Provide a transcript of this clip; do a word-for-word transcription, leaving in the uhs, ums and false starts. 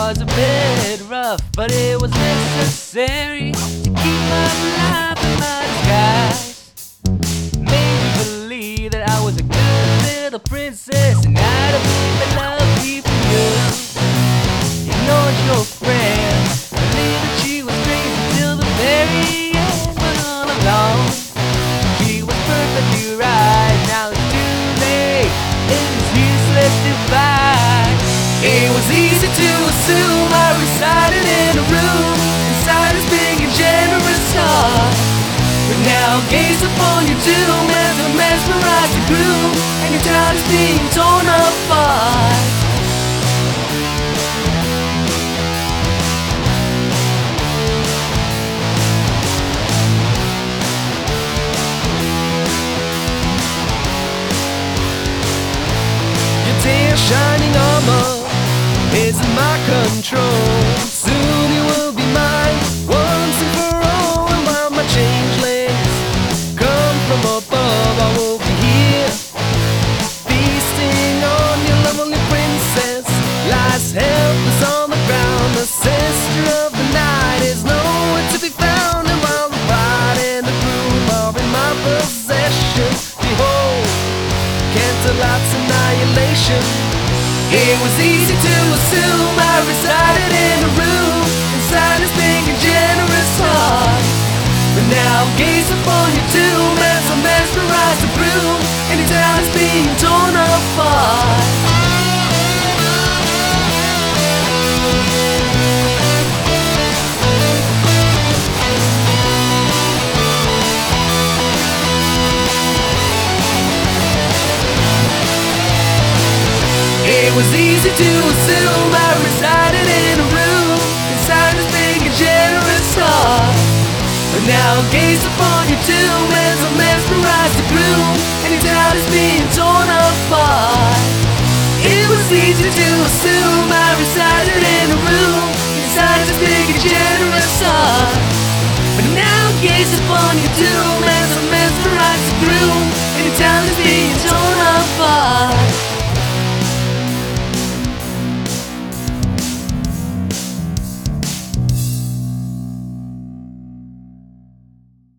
was a bit rough, but it was necessary to keep my life in my disguise. Made me believe that I was a good little princess, and I'd have been love keeping you. Ignored your friend, believed that she was crazy till the very end. But all along, she was perfectly right. Now it's too late, it's useless to fight. It was easy to assume I resided in a room inside this big and generous heart. But now gaze upon your doom as a mesmerized gloom, and your child is being torn apart. Your tear shining armor is in my control. Soon you will be mine, once and for all. And while my changelings come from above, I will be here, feasting on your lovely princess. Lies helpless on the ground, the sister of the night is nowhere to be found. And while the bride and the groom are in my possession, behold, Canterlot's annihilation. It was easy to assume I resided in a room inside this big and generous heart. But now gaze upon your tomb as I mesmerize the broom, and your town is being torn apart. It was easy to assume I resided in a room inside this big and generous heart. But now gaze upon your tomb as I mesmerize the gloom, and your town is being torn apart. It was easy to assume I resided in a room inside this big and generous heart. But now gaze upon your tomb